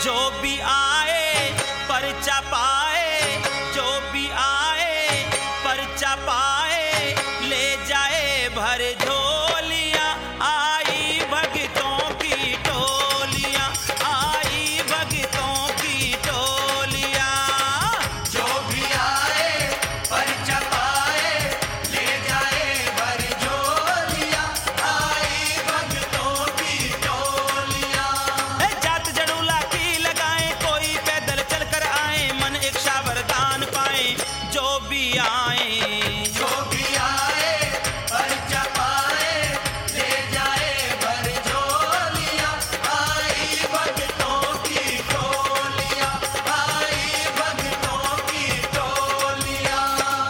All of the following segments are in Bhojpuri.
जो भी आए परचा पाए, जो भी आए परचा पाए, ले जाए भर झोलियां। आई भगतों की टोलियां, आई भगतों की टोलियां। जो भी आए परचा पाए, ले जाए भर झोलियां। आई भगतों की टोलियां। जात जड़ूला की लगाएं, कोई पैदल चलकर आए, मन इच्छा वरदान पाए। जो भी आए, जो भी आए परचा पाए, ले जाए भर झोलियां। आई भगतों की टोलियां, आई भगतों की टोलियां।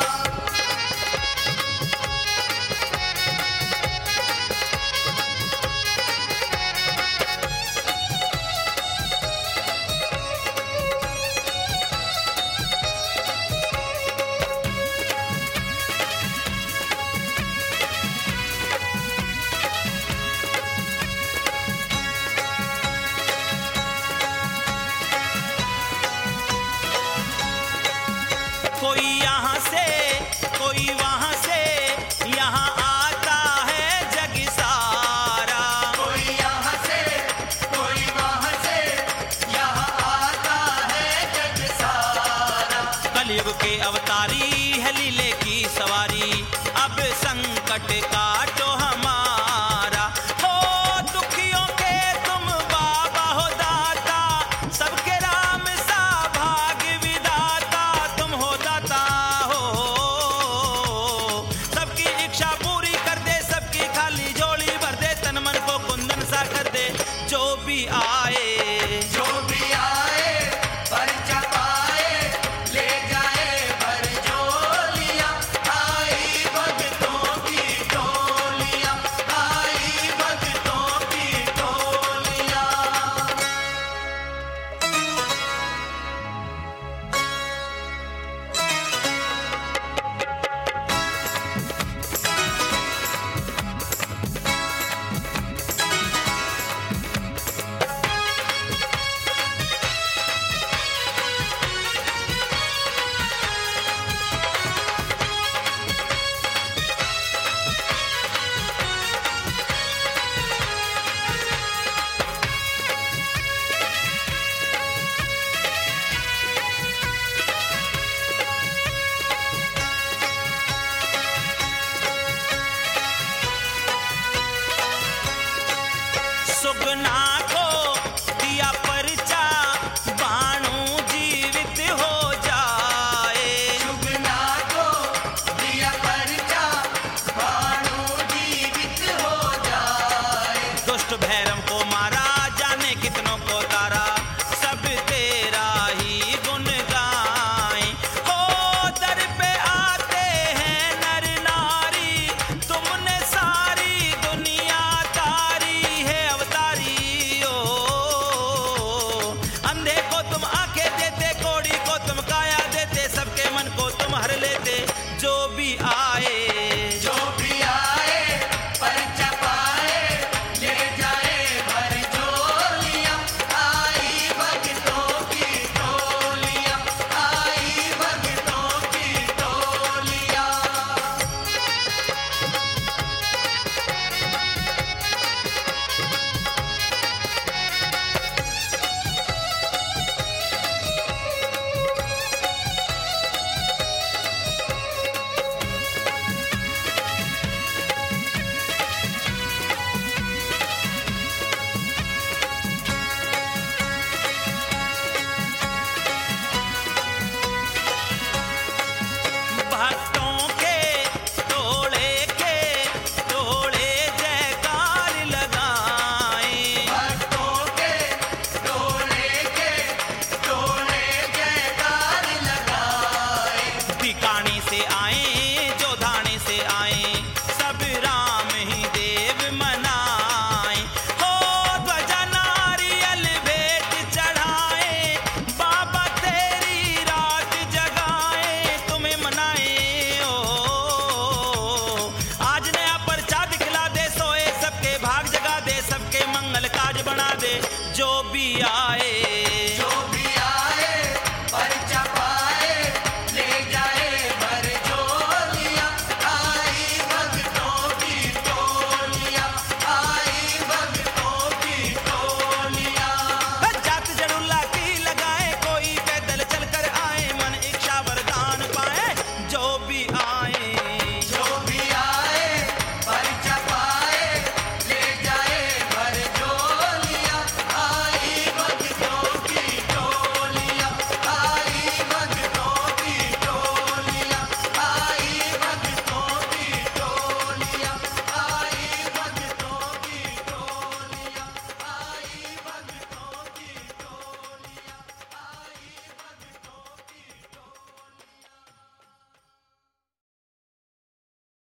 कोई यहाँ से कोई वहाँ से, यहाँ आता है जग सारा। कोई यहाँ से कोई वहाँ से, यहाँ आता है जग सारा। कलयुग के अवतारी है लीले की सवारी, अब संकट का